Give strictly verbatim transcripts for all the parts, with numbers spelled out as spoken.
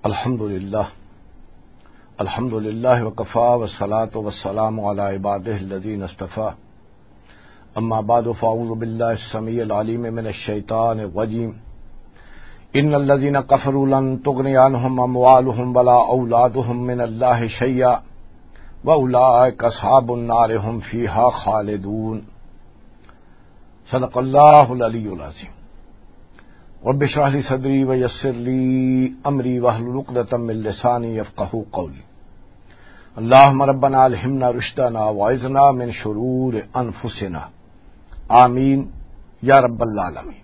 الحمد للہ الحمد للہ وکفا والصلاۃ والسلام علی عبادہ الذین اصطفیٰ اما بعد فاعوذ باللہ السمیع العلیم من الشیطان الرجیم ان الذین کفروا لن تغنی عنہم اموالہم ولا اولادہم من اللہ شیئا واولئک اصحاب النار هم فیہا خالدون۔ صدق اللہ العلی العظیم۔ رب اشرح لي صدری ویسر لی امری واحلل عقدۃ من لسانی یفقہوا قولی۔ اللہم ربنا الہمنا رشدنا واعذنا من شرور انفسنا، آمین یا رب العالمین۔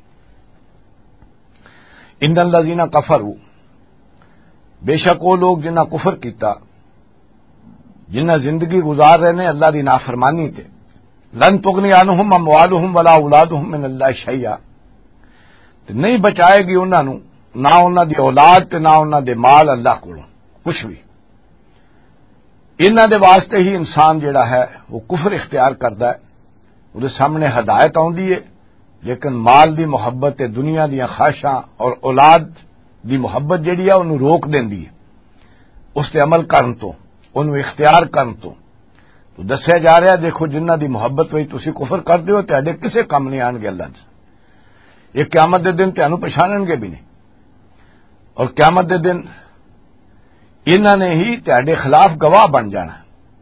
ان الذین کفروا، بے شک وہ لوگ جنہاں کفر کیتا، جنہاں زندگی گزار رہے نے اللہ دی نافرمانی تے، لن تغنی عنہم اموالہم ولا اولادہم من اللہ شیئا، نہیں بچائے گی انہاں نو نہ انہاں دی اولاد تے نہ انہاں دے مال اللہ کولوں کچھ بھی۔ انہاں دے واسطے ہی انسان جڑا ہے وہ کفر اختیار کردا ہے، وہ سامنے ہدایت آوندی ہے، لیکن مال دی محبت تے دنیا دیاں خواہشاں اور اولاد دی محبت جڑی ہے انہوں روک دیندی ہے اس تے عمل کرن تو، انہوں اختیار کرن تو۔ تو دسیا جا رہا ہے دیکھو جنہاں دی محبت ہوئی تسی کفر کر دیو تہاڈے کسے کم نہیں آن گے اللہ دے، یہ قیامت دے دن تینوں پچھانن گے بھی نہیں، اور قیامت دے دن انہاں نے ہی تہاڈے خلاف گواہ بن جانا۔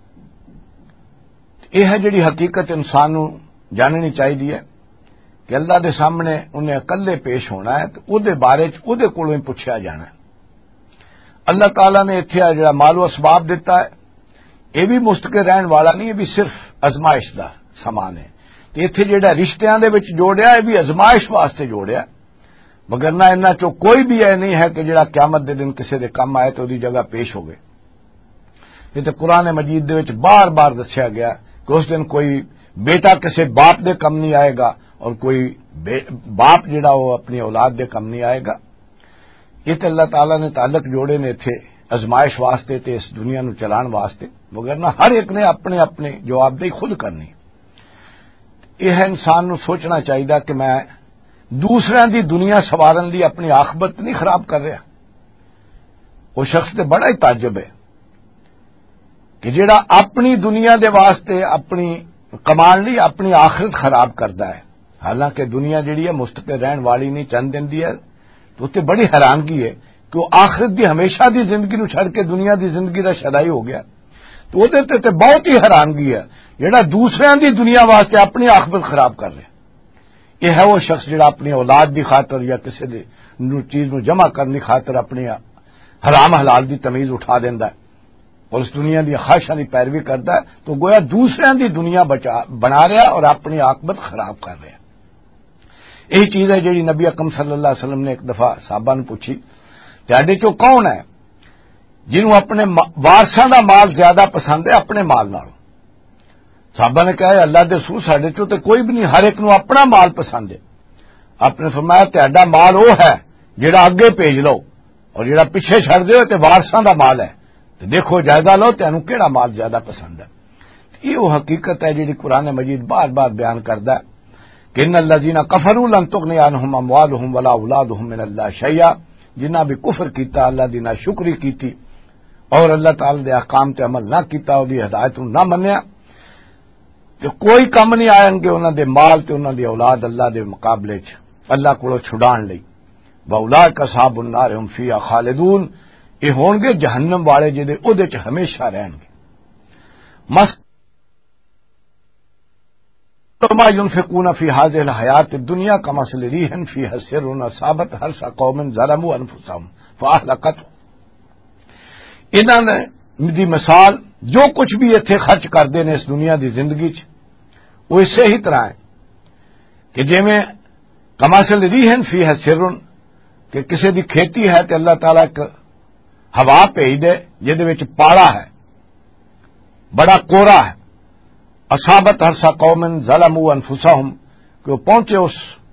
یہ ہے جڑی حقیقت انسان نو جاننی چاہیے کہ اللہ دے سامنے انہیں اکلے پیش ہونا ہے تو او دے بارے چ او دے کولوں ہی پوچھا جانا ہے۔ اللہ تعالیٰ نے اتھے جڑا مال و اسباب دیتا ہے یہ بھی مستقل رہن والا نہیں، یہ بھی صرف ازمائش دا سامان ہے۔ تے اتھے جڑا رشتیاں دے وچ جوڑیا ہے بھی ازمائش واسطے جوڑیا، مگر نہ انہاں چوں کوئی بھی یہ نہیں ہے کہ جڑا قیامت دے دن کسے دے کم آئے تو دی جگہ پیش ہوگے۔ یہ تو قرآن مجید دے وچ بار بار دسیا گیا کہ اس دن کوئی بیٹا کسے باپ دے کم نہیں آئے گا اور کوئی باپ جڑا وہ اپنی اولاد دے کم نہیں آئے گا۔ یہ تو اللہ تعالیٰ نے تعلق جوڑے نے تھے ازمائش واسطے تے اس دنیا نو چلان واسطے، مگر نہ ہر ایک نے اپنے اپنے جواب دہی خود کرنی۔ یہ ہے انسان نو سوچنا چاہیے کہ میں دوسرے دی دنیا سوارن لی اپنی آخبت نہیں خراب کر رہا۔ وہ شخص تے بڑا ہی تعجب ہے کہ جڑا اپنی دنیا دے واسطے اپنی کمان لی اپنی آخرت خراب کردا ہے، حالانکہ دنیا جڑی ہے مستقل رہن والی نہیں، چند دن دی ہے۔ تو تے بڑی حیرانگی ہے کہ وہ آخرت دی ہمیشہ دی زندگی نو چھڑ کے دنیا دی زندگی دا شدائی ہو گیا۔ تو وہ تے تے بہت ہی حیرانگی ہے جڑا دوسرے دی دنیا واسطے اپنی آخرت خراب کر رہے۔ یہ ہے وہ شخص جڑا اپنی اولاد دی خاطر یا کسی دی چیز نو جمع کرنے خاطر اپنی حرام حلال دی تمیز اٹھا دیندا ہے اور اس دنیا دی خواہشاں دی پیروی کردا ہے، تو گویا دوسرے دی دنیا بچا بنا رہا اور اپنی عاقبت خراب کر رہا۔ یہی چیز ہے جڑی نبی اکرم صلی اللہ علیہ وسلم نے ایک دفعہ صحابہ نے پوچھی تہاڈے چوں کون ہے جنہوں اپنے وارثاں دا مال زیادہ پسند ہے اپنے مال نالوں؟ صحابہ نے کہا اللہ دے رسول ساڈے چوں تے کوئی بھی نہیں، ہر ایک نو اپنا مال پسند ہے۔ آپ نے فرمایا تہاڈا مال وہ ہے جڑا اگے بھیج لو اور جڑا پیچھے چھڑ دیو تے وارثاں دا مال ہے، تے دیکھو جائزہ لو تینوں کیڑا مال زیادہ پسند ہے۔ یہ وہ حقیقت ہے جڑی قرآن مجید بار بار بیان کردا ہے کہ ان الذین کفروا لن تغنی عنہم اموالہم ولا اولادہم من اللہ شیئا، جنہاں بھی کفر کیتا، اللہ دی ناشکری کیتی اور اللہ تعالی دے احکام تے عمل نہ کیتا، اور دی ہدایت نو نہ منیا، کہ کوئی کم نہیں آئیں گے انہاں دے مال تے انہاں دی اولاد اللہ دے مقابلے چ اللہ کولو چھڑان لئی۔ واولئک اصحاب النار هم فیہا خالدون، یہ ہون گے جہنم والے جڑے اودے چ ہمیشہ رہن گے۔ مس ما ينفقون في هذه الحیات الدنیا کمثل ریح فیہا سر اصابت حرث قوم ظلموا انفسهم فاهلكته۔ انہاں نے دی مثال جو کچھ بھی اتنے خرچ کرتے ہیں اس دنیا دی زندگی چ وہ اسی ہی طرح ہے کہ جی میں کماسل ریحن فی ہے سرن، کہ کسی دی کھیتی ہے تو اللہ تعالیٰ ایک ہوا بھیج دے جہدے وچ پاڑا ہے، بڑا کورا ہے، اصابت ہرسا قوم ظلموا انفسہم، کہ وہ پہنچے اس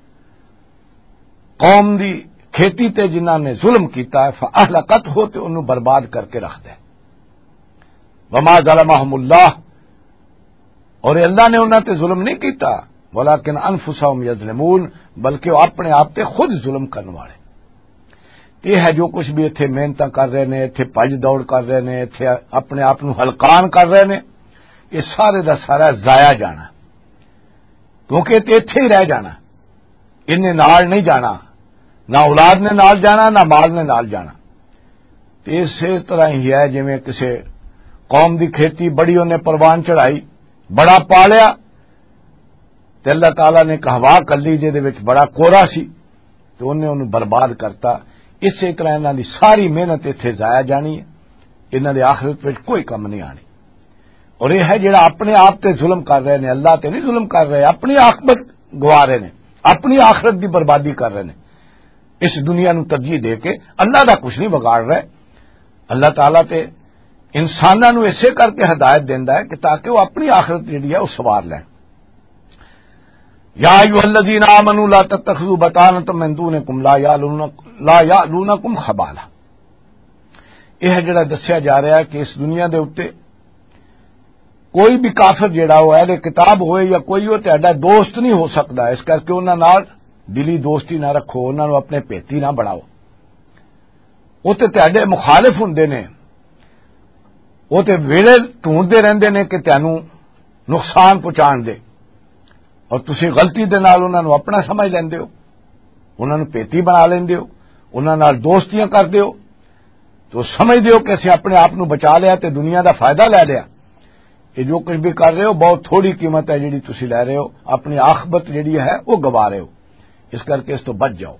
قوم دی کھیتی تے جنہاں نے ظلم کیتا ہے، فاہلکتہ تے انہوں برباد کر کے رکھ دے۔ وما ظلمہم اللہ، اور اللہ نے انہاں تے ظلم نہیں کیتا، ولیکن انفسہم یظلمون، بلکہ وہ اپنے آپ تے خود ظلم کرنے والے۔ یہ ہے جو کچھ بھی اتنے محنت کر رہے ہیں، اتنے بھج دوڑ کر رہے ہیں، اتنے اپنے آپ کو ہلکان کر رہے ہیں، یہ سارے دا سارا ضائع جانا، کیونکہ اتنے ہی رہ جانا، انہیں نال نہیں جانا، نہ اولاد نے نال جانا نہ مال نے نال جانا۔ تو اسی طرح ہی ہے جویں کسی قوم دی کھیتی بڑی انہیں پروان چڑھائی، بڑا پالیا، تو اللہ تعالیٰ نے ایک ہوا کلی جے دے وچ بڑا کورا سی تو انہیں انہوں برباد کرتا۔ اسی طرح انہاں دی ساری محنت اتنے ضائع جانی ہے، انہاں دی آخرت وچ کوئی کم نہیں آنی۔ اور یہ ہے جڑا اپنے آپ تے ظلم کر رہے ہیں، اللہ تے نہیں ظلم کر رہے، اپنی عاقبت گوا رہے ہیں، اپنی آخرت دی بربادی کر رہے ہیں، اس دنیا نو ترجیح دے کے اللہ دا کچھ نہیں بگاڑ رہے۔ اللہ تعالیٰ تے انساناں نو اسے کر کے ہدایت دیندا ہے کہ تاکہ وہ اپنی آخرت جڑی ہے وہ سوار لیں۔ یا ایھا الذین آمنوا لا تتخذوا بطانۃ من دونکم لا لا یألونکم خبالا۔ یہ جڑا دسیا جا رہا ہے کہ اس دنیا دے اوتے کوئی بھی کافر جڑا ہو اہل کتاب ہوئے یا کوئی ہو تہاڈا دوست نہیں ہو سکتا، اس کر کے انہاں نال دلی دوستی نہ رکھو، انہاں نو اپنے پیتی نہ بناؤ، وہ تے تہاڈے مخالف ہوندے نے، وہ تے ویلے ڈھونڈتے رہندے نے کہ تینوں نقصان پہنچان دے، اور تسی غلطی دے نال انہاں نو اپنا سمجھ لیندے ہو، انہاں نو پیتی بنا لیندے ہو، انہاں نال دوستیاں کردے ہو، تو سمجھدے ہو کہ اسی اپنے آپ نو بچا لیا تے دنیا دا فائدہ لے لیا۔ یہ جو کچھ بھی کر رہے ہو بہت تھوڑی قیمت ہے جڑی تسی لے رہے ہو، اپنی عاقبت جڑی ہے وہ گوا رہے ہو، اس کر کے اس تو بچ جاؤ۔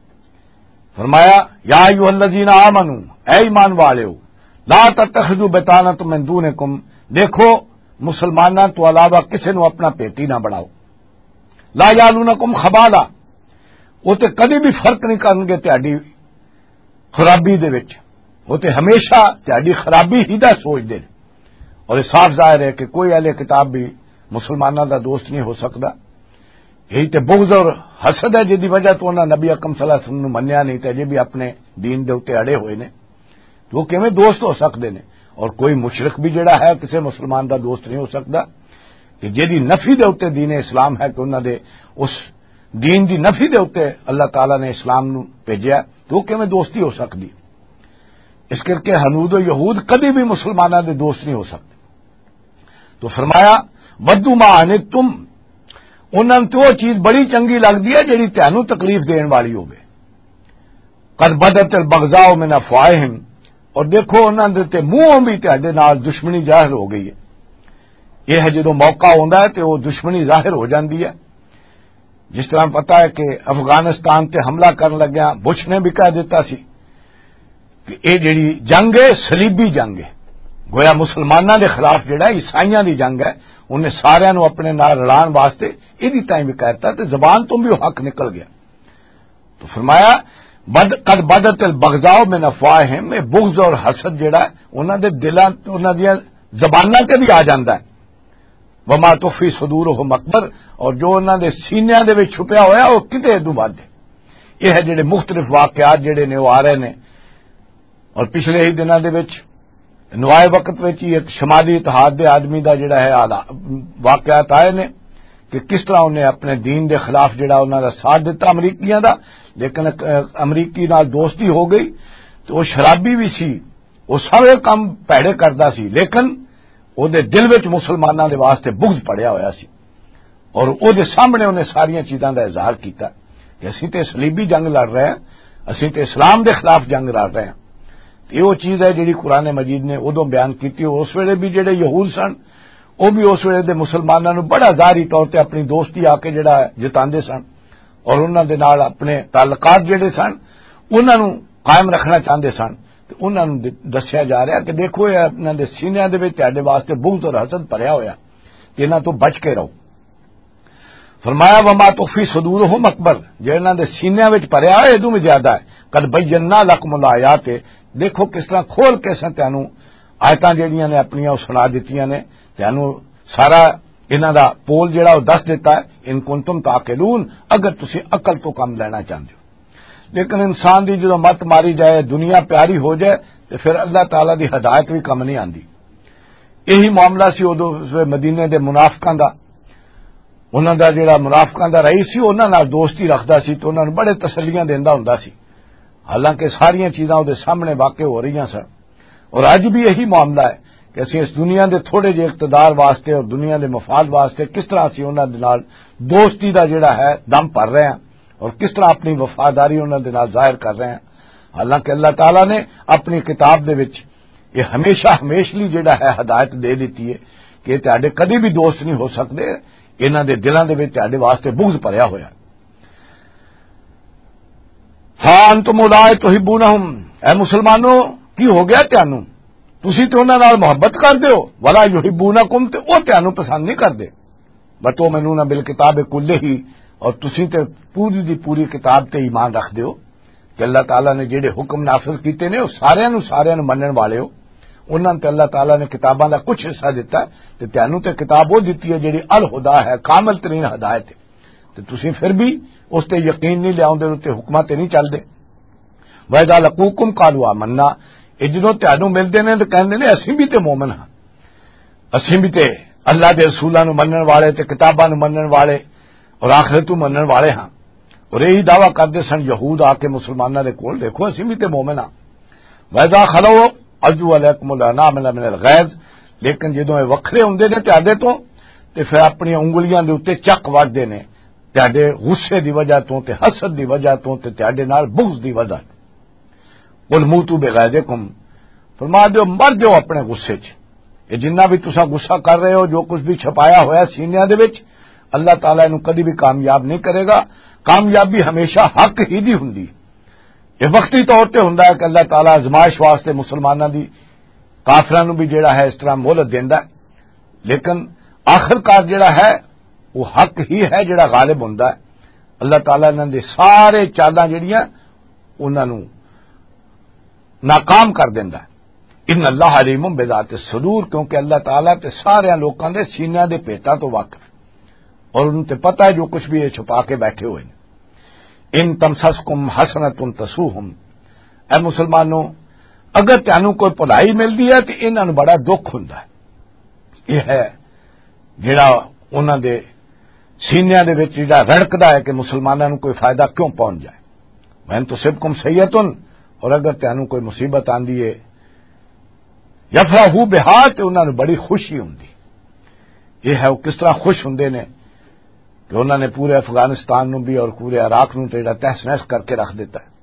فرمایا یا ایھا الذین آمنوا، اے ایمان والےو، لا تتخذوا بطانۃ من دونکم، دیکھو مسلماناں تو علاوہ کسی نو اپنا پیتی نہ بناؤ، لا یالونکم خبالا، وہ تے کدی بھی فرق نہیں کرن گے تہاڈی خرابی دے وچ، وہ تے ہمیشہ تہاڈی خرابی ہی دا سوچدے نے۔ اور یہ صاف ظاہر ہے کہ کوئی اہل کتاب بھی مسلمانوں دا دوست نہیں ہو سکتا، یہی تے بغض اور حسد ہے جس دی وجہ تو انہاں نبی اکرم صلی اللہ علیہ وسلم نو منیا نہیں تے جے بھی اپنے دین دے اوتے اڑے ہوئے نے، تو وہ کیویں دوست ہو سکتے نے؟ اور کوئی مشرک بھی جڑا ہے کسی مسلمان دا دوست نہیں ہو سکتا کہ جیدی نفی دے اوتے دین اسلام ہے کہ انہاں دے اس دین دی نفی دے اوتے اللہ تعالیٰ نے اسلام نو بھیجیا، تو وہ کیویں دوستی ہو سکتی؟ اس کر کے ہنود و یہود کبھی بھی مسلمانوں دے دوست نہیں ہو سکتے۔ تو فرمایا ودو ما عنتم، انہاں تو وہ چیز بڑی چنگی لگدی ہے جڑی تینوں تکلیف دین والی ہوگی۔ قد بدت البغضاء من افواہہم، اور دیکھو انہاں دے تے منہوں بھی تہاڈے نال دشمنی ظاہر ہو گئی ہے۔ یہ ہے جدوں موقع ہوندا ہے تے وہ دشمنی ظاہر ہو جاندی ہے۔ جس طرح پتہ ہے کہ افغانستان تے حملہ کرن لگیا بش نے بھی کہہ دیتا سی کہ اے جڑی جنگ ہے صلیبی جنگ ہے، گویا مسلمانوں دے خلاف جڑا عیسائیاں دی جنگ ہے، انہیں سارے نو اپنے نال رلان واسطے ایدی تائیں بھی کہتا تے زبان تو بھی وہ حق نکل گیا۔ تو فرمایا بد قد بدت البغضاء من افواہہم، میں بغض اور حسد جڑا ہے انہاں دے دلاں انہاں دی زباناں تے بھی آ جاندا ہے۔ وما تخفی صدورہم اکبر، اور جو انہاں دے سینیاں دے وچ چھپیا ہویا وہ کتے ادوں ود ہے۔ یہ ہے جڑے مختلف واقعات جڑے نے وہ آ رہے نے، اور پچھلے ہی دنوں دے وچ نوائے وقت وچ ہی ایک شمالی اتحاد دے آدمی دا جڑا ہے واقعات آئے نے کہ کس طرح انہیں اپنے دین دے خلاف جڑا انہاں دا ساتھ دیتا امریکیاں دا، لیکن امریکی نال دوستی ہو گئی تو وہ شرابی بھی سی، وہ سارے کام پیڑے کردا سی، لیکن او دے دل وچ مسلماناں دے واسطے بغض پڑیا ہویا سی، اور او دے سامنے انہیں ساریاں چیزاں دا اظہار کیتا کہ اسی تے صلیبی جنگ لڑ رہے ہیں، اسی تے اسلام دے خلاف جنگ لڑ رہے ہیں۔ یہ وہ چیز ہے جڑی قرآن مجید نے ادو بیان کیتی، اس ویلے بھی جڑے یہود سن وہ بھی اس ویلے دے مسلماناں نو بڑا ظاہری طور تے اپنی دوستی آ کے جڑا جتاندے سن، اور انہاں دے نال اپنے تعلقات جڑے سن انہاں نو قائم رکھنا چاہندے سن۔ تے انہاں نو دسیا جا رہا کہ دیکھو یہ اپنے دے سینیاں دے وچ تہاڈے واسطے بغض اور حسد بھریا ہویا کہ انہاں تو بچ کے رہو۔ فرمایا وما تخفی صدورہم اکبر، جو انہاں دے سینیاں وچ بھریا ہے ادوں بھی زیادہ ہے۔ قد بینا لکم الآیات، دیکھو کس طرح کھول کے سن تینوں آیتاں جہاں نے اپنی وہ سنا دیتیاں نے، تینوں سارا انہاں دا پول جڑا وہ دس دیتا ہے ان کنتم تعقلون، اگر تسی عقل تو کم لینا چاہتے ہو۔ لیکن انسان دی جدوں مت ماری جائے، دنیا پیاری ہو جائے، تو پھر اللہ تعالیٰ دی ہدایت بھی کم نہیں آندی۔ یہی معاملہ سی ادو مدینے دے منافقاں دا، انہاں دا جڑا منافقاں دا رئیس سی انہاں نال دوستی رکھدا سی تو انہاں نوں بڑے تسلیاں دیندا ہوندا سی، حالانکہ ساری چیزاں وہ سامنے واقع ہو رہی سن، اور اج بھی یہی معاملہ ہے کہ اسی اس دنیا دے تھوڑے جے اقتدار واسطے اور دنیا دے مفاد واسطے کس طرح اسی انہاں دے نال دوستی دا جڑا ہے دم بھر رہے ہیں اور کس طرح اپنی وفاداری انہاں دے نال ظاہر کر رہے ہیں، حالانکہ اللہ تعالیٰ نے اپنی کتاب دے وچ یہ ہمیشہ ہمیشلی جڑا ہے ہدایت دے دیتی ہے کہ تہاڈے کدی بھی دوست نہیں ہو سکتے، انہاں دے دلاں دے وچ تہاڈے واسطے بغض بھریا ہویا۔ ہاں انتم اولئک تحبونہم، اے مسلمانوں کی ہو گیا تانوں، تسی تے انہاں نال محبت کردے ہو، ولا یحبونکم تے او تانوں پسند نہیں کردے، بتؤمنون بالکتاب کلہ ہی، اور تسی تے پوری دی پوری کتاب تے ایمان رکھدے ہو کہ اللہ تعالیٰ نے جڑے حکم نافذ کیتے نے وہ سارے نو سارے نو منن والے ہو، انہاں تے اللہ تعالیٰ نے کتاباں دا کچھ حصہ دیتا ہے تے تانوں تے کتاب وہ دیتی ہے جڑی الہدا ہے، کامل ترین ہدایت ہے، تے تسی پھر بھی اس تے یقین نہیں لیاؤندے تے حکماں تے نہیں چلدے۔ وَإِذَا لَقُوكُمْ قَالُوا آمَنَّا، اے جدوں تانوں ملدے نے تے کہندے نے اسی بھی تے مومن ہاں، اسی بھی تے اللہ دے رسولاں نو منن والے تے کتاباں نو منن والے اور آخرت نو منن والے ہاں، اور یہی دعویٰ کردے سن یہود آ کے مسلمانوں دے کول، دیکھو اسی بھی تے مومن ہاں۔ وَإِذَا خَلَوْا عَضُّوا عَلَيْكُمُ الْأَنَامِلَ مِنَ الْغَيْظِ، لیکن جدوں یہ وکھرے ہوندے نے تہاڈے تو تے پھر اپنی انگلیاں دے اوتے چک وڑدے نے تہاڈے غصے دی وجہ تو تے حسد دی وجہ تو تے تہاڈے نال بغض دی وجہ تو۔ قُلْ مُوتُوا بِغَیظِکُم، فرما دیو مر جاؤ اپنے غصے چ، یہ جنہ بھی تسا غصہ کر رہے ہو، جو کچھ بھی چھپایا ہوا ہے سینیاں دے وچ، اللہ تعالیٰ انہوں کدی بھی کامیاب نہیں کرے گا۔ کامیابی ہمیشہ حق ہی دی ہوندی، یہ وقتی طور تے ہوندا ہے کہ اللہ تعالیٰ آزمائش واسطے مسلماناں دی کافراں نوں بھی جڑا ہے اس طرح مہلت دیندا ہے، لیکن آخر کار جڑا ہے وہ حق ہی ہے جڑا غالب ہوندا ہے۔ اللہ تعالیٰ انہاں دے سارے چالاں جڑیاں انہاں نوں ناکام کر دیندا ہے۔ ان اللہ علیم بذات الصدور، کیونکہ اللہ تعالیٰ تے سارے لوکاں دے سینیاں دے پیٹاں تو واقف، اور ان تے پتہ ہے جو کچھ بھی یہ چھپا کے بیٹھے ہوئے ہیں۔ ان تمسسکم حسنۃ تسوہم، اے مسلمانوں اگر تانوں کوئی بھلائی ملدی ہے تو انہاں نوں بڑا دکھ ہوندا ہے، یہ ہے جڑا انہاں دے سینیاں دے وچ جڑا رڑکدا ہے کہ مسلماناں نوں کوئی فائدہ کیوں پہنچ جائے۔ وَإِن تُصِبْكُمْ سَیئَۃٌ، اور اگر تانوں کوئی مصیبت آندی ہے، یفرحوا بہا، تے انہاں نوں بڑی خوشی ہوندی، یہ ہے وہ کس طرح خوش ہوندے نے کہ انہوں نے پورے افغانستان نو بھی اور پورے عراق نو تے تہس نہس کر کے رکھ دیتا ہے۔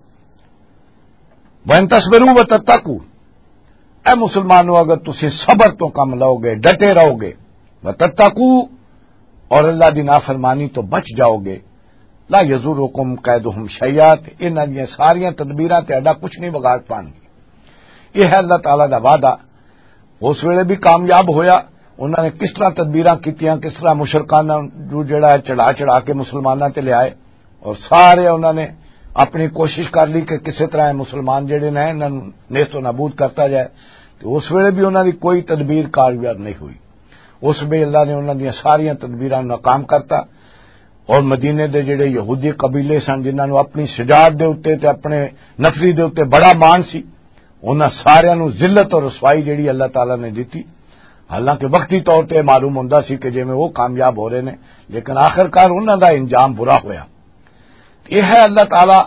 وَإِن تَصْبِرُوا وَتَتَّقُوا، اے مسلمانوں اگر تسی صبر تو کم لو گے، ڈٹے رہو گے، وَتَتَّقُوا، اور اللہ دی نافرمانی تو بچ جاؤ گے، لا یضرکم کیدہم شیئا، انہاں دی ساریاں تدبیراں تہاڈا کچھ نہیں بگاڑ پان گی۔ یہ ہے اللہ تعالیٰ دا وعدہ، اس ویلے بھی کامیاب ہویا، انہوں نے کس طرح تدبیراں کیتیاں، کس طرح مشرکان جو جڑا ہے چڑھا چڑھا کے مسلمانوں تے لے آئے، اور سارے انہوں نے اپنی کوشش کر لی کہ کسی طرح مسلمان جڑے نے انہاں نوں نیست و نابود کرتا جائے، تو اس ویلے بھی انہوں نے کوئی تدبیر کامیاب نہیں ہوئی، اس میں اللہ نے انہوں نے ساریاں تدبیراں ناکام کرتا، اور مدینے دے جڑے یہودی قبیلے سن جنہاں نوں اپنی شجاعت دے اوتے تے اپنے نفری دے اوتے بڑا مان سی، انہاں سارے نوں ذلت اور رسوائی جڑی اللہ تعالیٰ نے دیتی، حالانکہ وقتی طور تے معلوم ہوندا سی کہ جے میں وہ کامیاب ہو رہے نے، لیکن آخرکار انہاں دا انجام برا ہویا۔ یہ ہے اللہ تعالیٰ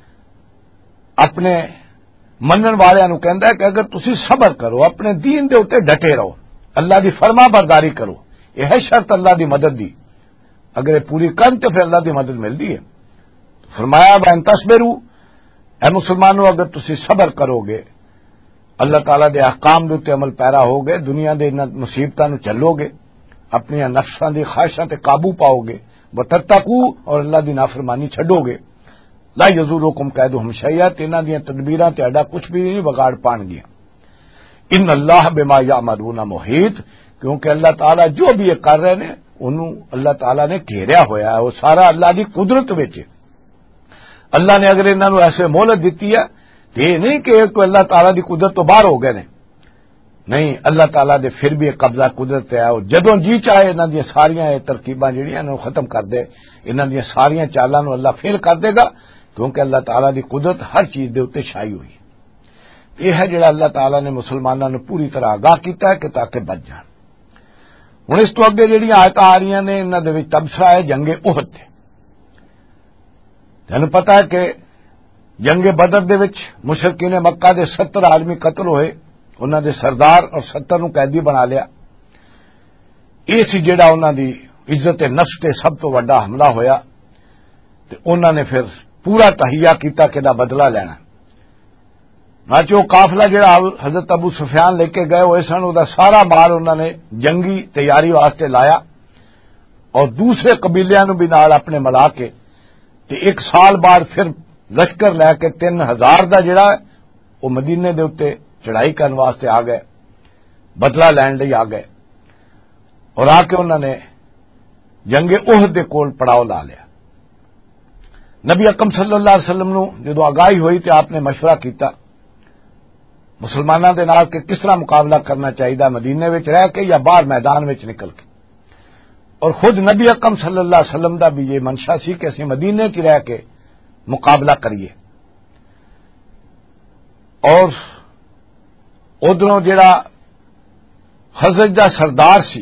اپنے منن والےاں نوں کہندا ہے کہ اگر تسی صبر کرو، اپنے دین دے اوتے ڈٹے رہو، اللہ دی فرما برداری کرو، یہ ہے شرط اللہ دی مدد دی، اگر یہ پوری کرن تے پھر اللہ دی مدد ملدی ہے۔ فرمایا وَإِن تَصْبِرُوا، اے مسلمانوں اگر تسی صبر کرو گے، اللہ تعالیٰ دے احکام دے تے عمل پیرا ہو گے، دنیا دے مصیبتاں نو چلو گے، اپنی نفساں دی خواہشاں تے قابو پاؤ گے، وتتقوا، اور اللہ دی نافرمانی چھڈو گے، لا یضرکم کیدہم شیئا، انہاں دیاں تدبیراں تہاڈا کچھ بھی نہیں بگاڑ پان گیاں۔ ان اللہ بما یعملون محیط، کیونکہ اللہ تعالیٰ جو بھی یہ کر رہے نے انہوں اللہ تعالیٰ نے گھیریا ہویا ہے، وہ سارا اللہ دی قدرت وچ ہے۔ اللہ نے اگر انہاں نوں ایسے مہلت دتی ہے، یہ نہیں کہ کوئی اللہ تعالیٰ دی قدرت تو باہر ہو گئے نے، نہیں، اللہ تعالیٰ دے پھر بھی ایک قبضہ قدرت ہے، اور جدوں جی چاہے انہاں دی ساریاں ترکیباں جڑیاں انہاں ختم کر دے، انہاں دی ساریاں چالاں نو اللہ فیل کر دے گا، کیونکہ اللہ تعالیٰ دی قدرت ہر چیز دے اوتے چھائی ہوئی ہے۔ یہ ہے جڑا اللہ تعالیٰ نے مسلماناں نو پوری طرح آگاہ کیتا ہے کہ تاکہ بچ جان۔ ہن اس تو اگے جڑیاں آیتاں آ رہی نے انہاں دے وچ تبصرہ ہے جنگ احد تے۔ تینوں پتہ ہے کہ جنگ بدر دے وچ مشرکین مکہ دے ستر آدمی قتل ہوئے، انہاں دے سردار اور ستر نو قیدی بنا لیا۔ یہ سی جڑا انہاں دی عزت نفس تے سب تو وڈا حملہ ہویا، تے انہاں نے پھر پورا تہیہ کیتا کہ دا بدلہ لینا۔ ناچو قافلہ جڑا حضرت ابو سفیان لے کے گئے ہوئے سن، دا سارا مال انہاں نے جنگی تیاری واسطے لایا اور دوسرے قبیلیاں نو بھی نال اپنے ملا کے تے ایک سال بعد پھر لشکر لے کے تین ہزار دا جڑا ہے وہ مدینے دے اوتے چڑھائی کرنے واسطے آ گئے، بدلہ لین لئی آ گئے، اور آ کے انہوں نے جنگ احد دے کول پڑاؤ لا لیا۔ نبی اکرم صلی اللہ علیہ وسلم نو جدو آگاہی ہوئی تے آپ نے مشورہ کیتا مسلمانوں دے نال کہ کس طرح مقابلہ کرنا چاہیے، مدینے وچ رہ کے یا باہر میدان وچ نکل کے، اور خود نبی اکرم صلی اللہ علیہ وسلم دا بھی یہ منشا سی کہ اسی مدینے کی رہ کے مقابلہ کریے۔ اور ادھروں جڑا خزرج دا سردار سی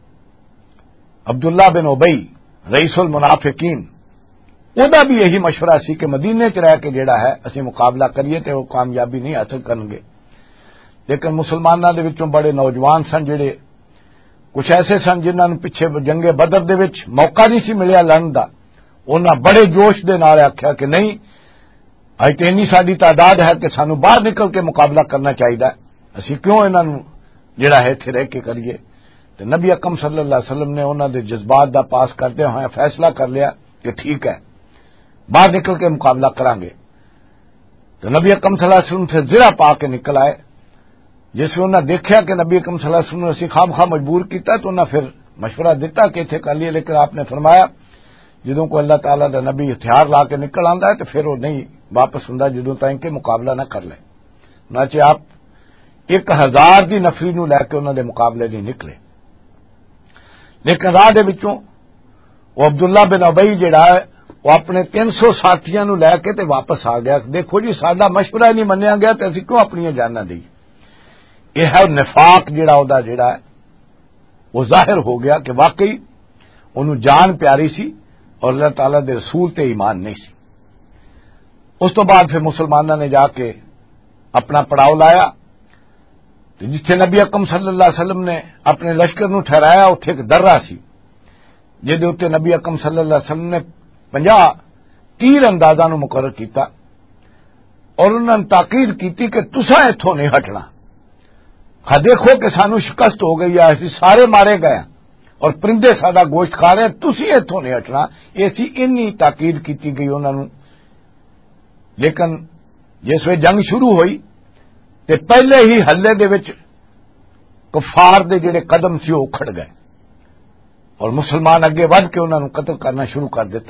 عبداللہ بن ابی رئیس المنافقین، ادا بھی یہی مشورہ سی کہ مدینے چ رہ کے جڑا ہے اسی مقابلہ کریے تے وہ کامیابی نہیں حاصل کرن گے۔ لیکن مسلمانوں دے وچوں بڑے نوجوان سن جڑے کچھ ایسے سن جنہاں نوں پیچھے جنگ بدر دے وچ موقع نہیں سی ملیا لڑن دا، انہاں بڑے جوش دے نال آکھیا کہ نہیں، اج تے اتنی ساری تعداد ہے کہ سانو باہر نکل کے مقابلہ کرنا چاہیے، اسی کیوں انہاں نوں جڑا ہے ایتھے رہ کے کریے۔ تے نبی اکرم صلی اللہ علیہ وسلم نے انہاں دے جذبات دا پاس کرتے ہوئے فیصلہ کر لیا کہ ٹھیک ہے باہر نکل کے مقابلہ کریں گے۔ تو نبی اکرم صلی اللہ علیہ وسلم سے زرہ پا کے نکل آئے۔ جس میں انہوں نے دیکھا کہ نبی اکرم صلی اللہ علیہ وسلم نے اسی خام خواہ مجبور کیتا تو انہوں نے پھر مشورہ دیتا کہ اتنے کر لیے، لیکن آپ نے فرمایا جدوں کو اللہ تعالیٰ دا نبی ہتھیار لا کے نکل آندا ہے تو پھر وہ نہیں واپس ہوندا جدوں تائیں کہ مقابلہ نہ کر لے۔ چنانچہ آپ ایک ہزار دی نفری نو لے کے انہوں نے مقابلے نہیں نکلے، لیکن راہ دے وچوں وہ عبداللہ بن ابی جڑا ہے وہ اپنے تین سو ساتھیاں نو لے کے تے واپس آ گیا۔ دیکھو جی ساڈا مشورہ نہیں منیا گیا تے اسی کیوں اپنی جاناں دئی۔ یہ ہے نفاق جڑا او دا جڑا ہے وہ ظاہر ہو گیا کہ واقعی انہوں جان پیاری سی اور اللہ تعالیٰ دے رسول تے ایمان نہیں سی۔ اس تو بعد پھر مسلمانوں نے جا کے اپنا پڑاؤ لایا، جتھے نبی اکرم صلی اللہ علیہ وسلم نے اپنے لشکر نو ٹھہرایا اتنے ایک درہ سی جہدے اتنے نبی اکرم صلی اللہ علیہ وسلم نے پنجا تیر اندازہ نو مقرر کیتا اور انہوں نے تاکید کیتی کہ تساں اتھوں نہیں ہٹنا، ہاں دیکھو کہ سانو شکست ہو گئی ہے، اسی سارے مارے گئے اور پرندے ساڈا گوشت کھا رہے ہیں، تسی اتھوں نہیں ہٹنا، ایسی انی تاکید کیتی گئی انہوں نے۔ لیکن جس وقت جنگ شروع ہوئی تے پہلے ہی حلے دے وچ کفار دے جڑے قدم سی وہ اکھڑ گئے اور مسلمان اگے ود کے انہوں نے قتل کرنا شروع کر دیتا۔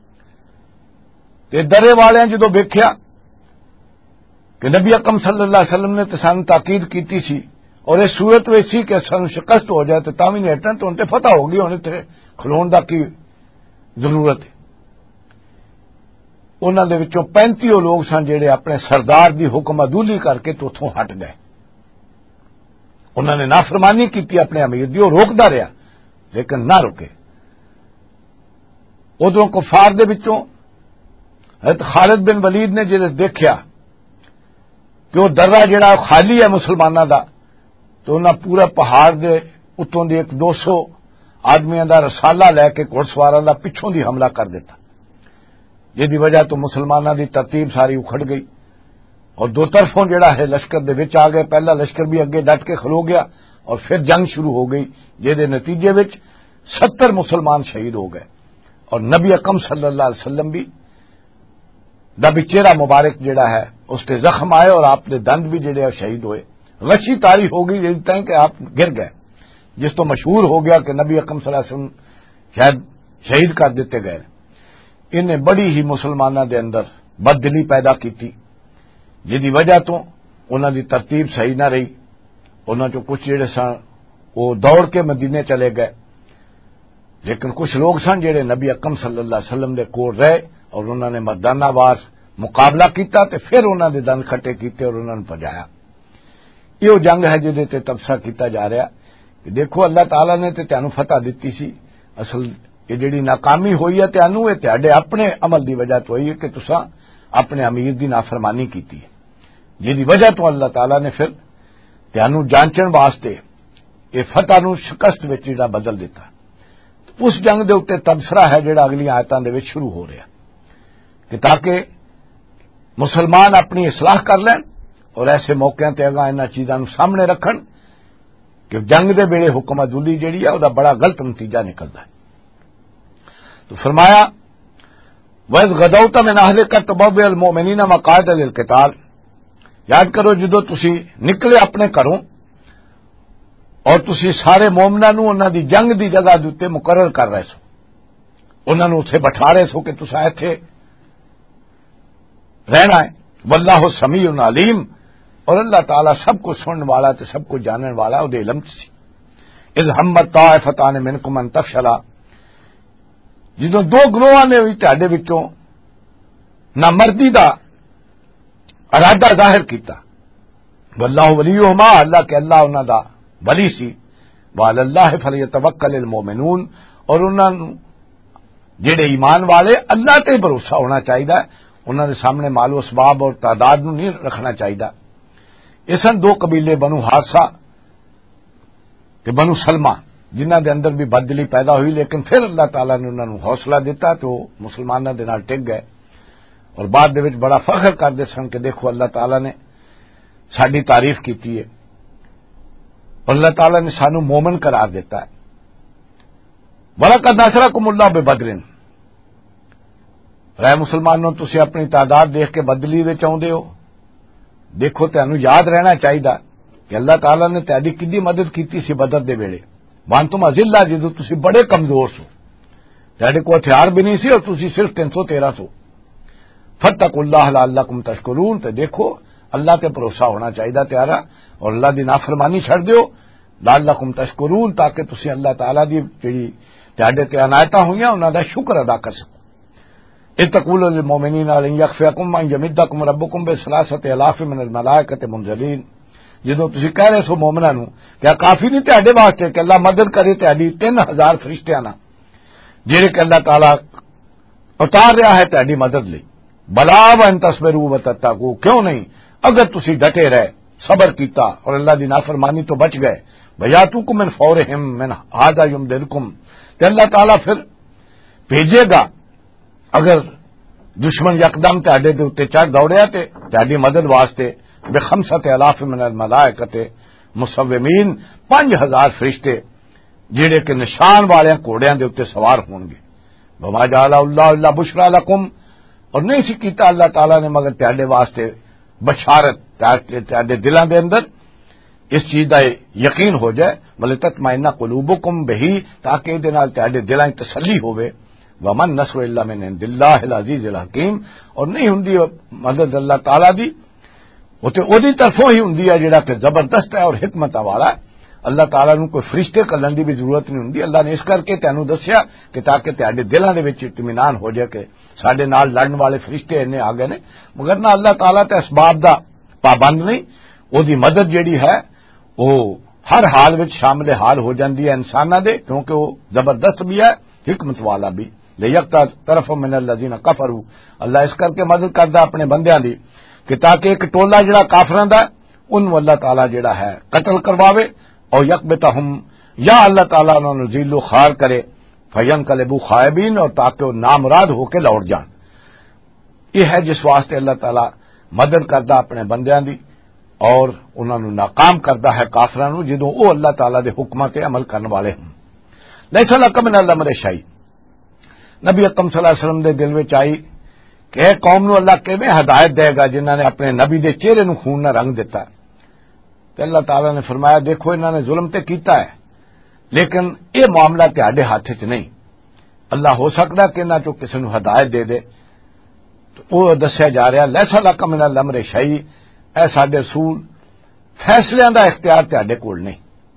تے درے والے جدو ویکھیا کہ نبی اکرم صلی اللہ علیہ وسلم نے تے سانو تاکید کیتی سی اور اس صورت وچ سی کہ سانو شکست ہو جائے تو تاں وی نہیں ہٹنا، تو ان تے فتح ہو گئی، ہن تے کھلون دا کی ضرورت ہے۔ انہوں دے وچوں پینتی لوگ سن جڑے اپنے سردار دی حکم عدولی کر کے تو اتوں ہٹ گئے، انہوں نے نافرمانی کی اپنے امیر دی، وہ روکدا رہا لیکن نہ رکے۔ ادھروں کفار دے وچوں حضرت خالد بن ولید نے جب دیکھا کہ وہ درہ جڑا خالی ہے مسلمانوں دا، تو انہاں پورا پہاڑ دے اتوں دی ایک دو سو آدمیاں دا رسالہ لے کے گھڑ سواراں دا پچھوں دی حملہ کر دیتا، جس دی وجہ تو مسلمانوں دی ترتیب ساری اکھڑ گئی اور دو طرفوں جڑا ہے لشکر دے وچ آ گئے۔ پہلا لشکر بھی اگے ڈٹ کے کھلو گیا اور پھر جنگ شروع ہو گئی، جس دے نتیجے وچ ستر مسلمان شہید ہو گئے اور نبی اکرم صلی اللہ علیہ وسلم بھی دا بھی چہرہ مبارک جڑا ہے اس تے زخم آئے اور آپ نے دند بھی جڑے شہید ہوئے، غشی تاری ہو گئی جس طرح کہ آپ گر گئے، جس تو مشہور ہو گیا کہ نبی اکرم صلی اللہ علیہ وسلم شاید شہید کر دیتے گئے۔ انہیں بڑی ہی مسلمانوں دے اندر بد دلی پیدا کیتی، جس دی وجہ تو انہوں دی ترتیب صحیح نہ رہی، انہوں چو کچھ جڑے سن وہ دوڑ کے مدینے چلے گئے، لیکن کچھ لوگ سن جڑے نبی اکرم صلی اللہ علیہ وسلم دے کول رہے اور انہوں نے مردانہ وار مقابلہ کیتا تے پھر انہوں نے دند کھٹے کیتے اور انہوں نے پجایا۔ یہ جنگ ہے جہدے تے تبصرہ کیتا جا رہا کہ دیکھو اللہ تعالیٰ نے تے تانوں فتح دتی سی، اصل یہ جڑی ناکامی ہوئی ہے تانوں یہ تہاڈے اپنے عمل دی وجہ تو ہوئی ہے کہ تساں اپنے امیر دی نافرمانی کیتی ہے، جہی وجہ تو اللہ تعالی نے پھر تانوں جانچن واسطے یہ فتح نو شکست وچ جڑا بدل دیتا۔ اس جنگ دے اوتے تبصرہ ہے جڑا اگلی آیتاں دے وچ شروع ہو رہا کہ تاکہ مسلمان اپنی اصلاح کر لین اور ایسے موقعوں تے اگاں انہاں چیزاں نو سامنے رکھن کہ جنگ دے ویلے حکومت عدولی جڑی ہے دا بڑا غلط نتیجہ نکلدا ہے۔ تو فرمایا وَإِذْ غَدَوْتَ مِنْ أَهْلِكَ تُبَوِّئُ الْمُؤْمِنِينَ مَقَاعِدَ لِلْقِتَالِ، یاد کرو جدو تسی نکلے اپنے گھروں اور تسی سارے مومناں نو انہاں دی جنگ دی جگہ دے اوتے مقرر کر رہے سو، انہاں نو اتھے بٹھا رہے سو کہ تساں ایتھے رہنا ہے۔ واللہ سمیع علیم، اور اللہ تعالی سب کو سنن والا تے سب کو جانن والا او دے علم سی۔ اذ ہمت طائفتان منکم ان تفشلا، جدوں دو گروہاں نے بھی تہاڈے وچوں نامردی دا ارادہ ظاہر کیتا، واللہ ولیہما، اللہ کہ اللہ انہاں دا ولی سی، وعلی اللہ فلیتوکل المؤمنون، اور انہاں نو جڑے ایمان والے اللہ تے بھروسہ ہونا چاہیے، انہاں دے سامنے مال و اسباب اور تعداد نو نہیں رکھنا چاہیے۔ اسن دو قبیلے بنو حارثہ تے بنو سلمہ جنہاں دے اندر بھی بدلی پیدا ہوئی، لیکن پھر اللہ تعالیٰ نے انہاں نو حوصلہ دیتا تو مسلماناں دے نال ٹک گئے اور بعد دے وچ بڑا فخر کردے سن کہ دیکھو اللہ تعالیٰ نے ساڈی تعریف کیتی ہے اور اللہ تعالیٰ نے سانو مومن قرار دیتا ہے۔ وَلَقَدْ نَصَرَكُمُ اللَّهُ بِبَدْرٍ، رہے مسلمانوں تسی اپنی تعداد دیکھ کے بدلی وچ آؤندے ہو، دیکھو تانوں یاد رہنا چاہیے کہ اللہ تعالیٰ نے تہاڈی کدی مدد کیتی سی بدر دے ویلے، وانتم اذلہ، جدو تسی بڑے کمزور سو، تہاڈے کو ہتھیار بھی نہیں سی اور تسی صرف تین سو تیرہ سو۔ فاتقوا اللہ لعلکم تشکرون، تے دیکھو اللہ تے بھروسہ ہونا چاہیے تیارا، اور اللہ دی نافرمانی چھڑ دیو، لعلکم تشکرون، تاکہ تسی اللہ تعالیٰ دی جڑی تہاڈے تے عنایتاں ہوئیاں انہاں دا شکر ادا کر سکو۔ اذ تقول للمؤمنین لن یکفیکم ان یمدکم ربکم بثلاثۃ آلاف من الملائکۃ منزلین، جدوں تسی کہہ رہے سو مومناں نو کیا کافی نہیں تہاڈے واسطے کہ اللہ مدد کرے تہاڈی تین ہزار فرشتیاں نال جڑے کہ اللہ تعالیٰ اتار رہا ہے تہاڈی مدد لئی، بلا وان تصبروا وتتقوا، کیوں نہیں اگر تسی ڈٹے رہے، صبر کیتا اور اللہ دی نافرمانی تو بچ گئے، بیاتوکم من فورہم من ھذا یمددکم، کہ اللہ تعالیٰ پھر بھیجے گا اگر دشمن یکدم تہاڈے دے اوتے چڑھ دوڑیا تے تہاڈی مدد واسطے بخمسۃ آلاف من الملائکۃ مسومین، پانچ ہزار فرشتے جڑے کہ نشان والے گھوڑیاں دے اوتے سوار ہون گے۔ وما جعل اللہ الا بشرا لکم، اور نہیں سی کیتا اللہ تعالیٰ نے مگر تہاڈے واسطے بشارت، تہاڈے دلاں دے اندر اس چیز دا یقین ہو جائے، ولتطمئن قلوبکم بہی، تاکہ دے نال تہاڈے دلاں دی تسلی ہوے۔ ومن نصر الا من عند اللہ العزیز الحکیم، اور نہیں ہوندی مدد اللہ تعالیٰ دی وہ تے اودی طرفوں ہی ہوندی ہے جڑا کہ زبردست ہے اور حکمت والا ہے۔ اللہ تعالیٰ نو کوئی فرشتے کلن دی بھی ضرورت نہیں ہوندی، اللہ نے اس کر کے تینوں دسیا کہ تاکہ تہاڈے دلاں دے وچ اطمینان ہو جائے کہ ساڈے نال لڑن والے فرشتے انے آ گئے نے، مگر نہ اللہ تعالیٰ تے اسباب دا پابند نہیں، او دی مدد جیڑی ہے وہ ہر حال وچ شامل حال ہو جاندی ہے انساناں دے، کیونکہ وہ زبردست بھی ہے حکمت والا بھی۔ لیکتا طرف من الذین کفروا، اللہ اس کر کے مدد کردا اپنے بندیاں دی کہ تاکہ ایک ٹولہ جڑا کافراں دا ان اللہ تعالیٰ جڑا ہے قتل کرواوے، اور یکبتہم، یا اللہ تعالیٰ انہوں نے ذل و خوار کرے، فینقلبوا خائبین، اور تاکہ وہ نامراد ہو کے لوٹ جان۔ یہ ہے جس واسطے اللہ تعالیٰ مدد کردا اپنے بندیاں دی اور انہوں نے ناکام کردا ہے کافراں نو جدوں وہ اللہ تعالیٰ دے حکماں تے عمل کرن والے ہوں۔ لیس لک من الامر شیء، نبی اکرم صلی اللہ علیہ وسلم دے دل وچ آئی کہ اے قوم نو اللہ کیویں ہدایت دے گا جنہاں نے اپنے نبی دے چہرے نو خون نہ رنگ دیتا۔ تو اللہ تعالیٰ نے فرمایا دیکھو انہوں نے ظلم تے کیتا ہے، لیکن یہ معاملہ تہاڈے ہاتھ وچ نہیں، اللہ ہو سکتا کہ انہاں چوں کسی نو ہدایت دے دے۔ تو وہ دسیا جا رہا لیس لک من الامر شیء، اے ساڈے رسول فیصلیاں دا اختیار تہاڈے کول نہیں،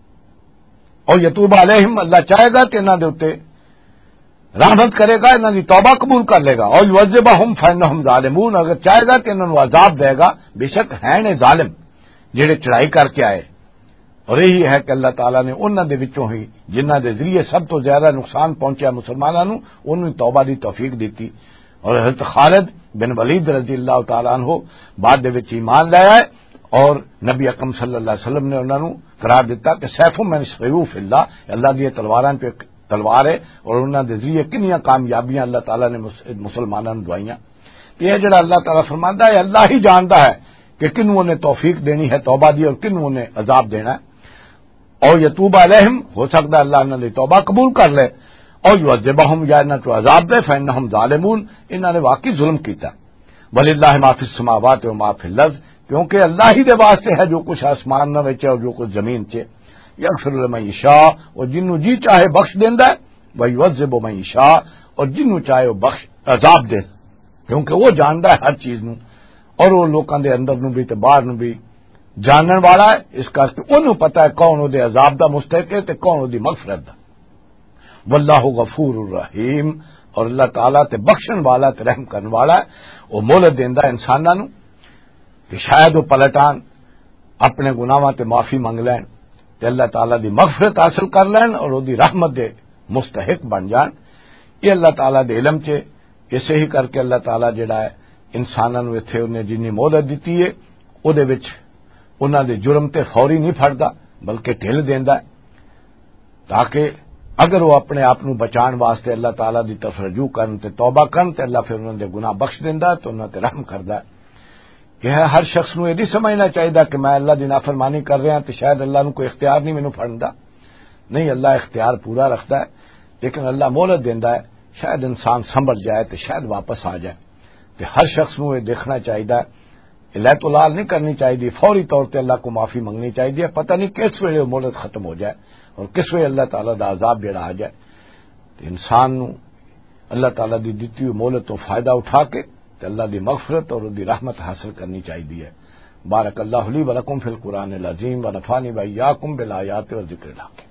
اور یتوب علیہم، اللہ چاہے گا کہ انہاں دے اوتے رحمت کرے گا، انہاں دی توبہ قبول کر لے گا، اور یعذبہم فانہم ظالمون، اگر چاہے گا کہ انہاں نو عذاب دے گا، بے شک ہیں نے ظالم جڑے چڑھائی کر کے آئے۔ اور یہی ہے کہ اللہ تعالیٰ نے انہاں دے وچوں ہی جنہاں دے ذریعے سب تو زیادہ نقصان پہنچا مسلماناں نو، انہوں توبہ دی توفیق دیتی، اور حضرت خالد بن ولید رضی اللہ تعالیٰ عنہ بعد دے وچ ایمان لے آئے اور نبی اکرم صلی اللہ علیہ وسلم نے انہوں نے قرار دیتا کہ سیف من سیوف اللہ، اللہ دی تلواراں پہ تلوار ہے، اور انہوں دے ذریعے کنیاں کامیابیاں اللہ تعالیٰ نے مسلمانوں نوں دعائیاں. یہ جڑا اللہ تعالیٰ فرماندا ہے اللہ ہی جانتا ہے کہ کنوں نے توفیق دینی ہے توبہ دی اور کنوں نے عذاب دینا ہے. اور یتوب علیہم، ہو سکتا ہے اللہ انہوں نے توبہ قبول کر لے، اور یعذبہم، یا انہاں تو عذاب دے، فإنہم ظالمون، انہوں نے واقعی ظلم کیتا. وللہ ما فی السماوات و ما فی الارض، کیونکہ اللہ ہی دے واسطے ہے جو کچھ آسمان میں وچ اور جو کچھ زمین چ. یغفر لمن یشاء، اور جنوں جی چاہے بخش دیندا ہے، ویعذب من یشاء، اور جنوں چاہے وہ بخش عذاب دے، کیونکہ وہ جاندا ہے ہر چیز نوں، اور وہ لوکاں دے اندر نوں بھی تے باہر نوں بھی جانن والا ہے. اس کرکے انہوں پتہ ہے کون او دے عذاب دا مستحق ہے تے کون او دی مغفرت دا. واللہ غفور الرحیم، اور اللہ تعالیٰ تے بخشن والا تے رحم کرن والا ہے. وہ مہلت دیندا انساناں نوں کہ شاید وہ پلٹان، اپنے گناہاں تے معافی منگ لین تے اللہ تعالیٰ دی مغفرت حاصل کر لین اور او دی رحمت دے مستحق بن جان. یہ اللہ تعالیٰ دے علم چ اسے ہی کر کے اللہ تعالیٰ جڑا ہے انساناں نوں ایتھے انہیں جنی مہلت دتی ہے او دے وچ انہاں دے جرم تے فوری نہیں پھڑدا بلکہ ڈھل دیندا ہے، تاکہ اگر وہ اپنے آپ نوں بچان واسطے اللہ تعالیٰ دی طرف رجوع کرن تے توبہ کرن تے اللہ پھر انہاں دے گناہ بخش دیندا ہے، تو انہاں تے رحم کردا ہے. یہ ہے ہر شخص نوں یہ نہیں سمجھنا چاہیے کہ میں اللہ دی نافرمانی کر رہا تے شاید اللہ نوں کوئی اختیار نہیں مینوں پھڑندا. نہیں، اللہ اختیار پورا رکھتا ہے، لیکن اللہ مہلت دیندا ہے، شاید انسان سنبھل جائے تے شاید واپس آ جائے. تے ہر شخص نوں یہ دیکھنا چاہیے، لے تو لال نہیں کرنی چاہیے، فوری طور تے اللہ کو معافی منگنی چاہیے. پتہ نہیں کس ویلے وہ مہلت ختم ہو جائے اور کس ویلے اللہ تعالیٰ دا عذاب جڑا آ جائے. تے انسان نوں اللہ تعالیٰ دی دتی ہوئی مہلت تو فائدہ اٹھا کے تے اللہ دی مغفرت اور دی رحمت حاصل کرنی چاہیے. بارک اللہ لی ولکم فی القرآن العظیم ونفعنی وإیاکم بالآیات والذکر الحکیم.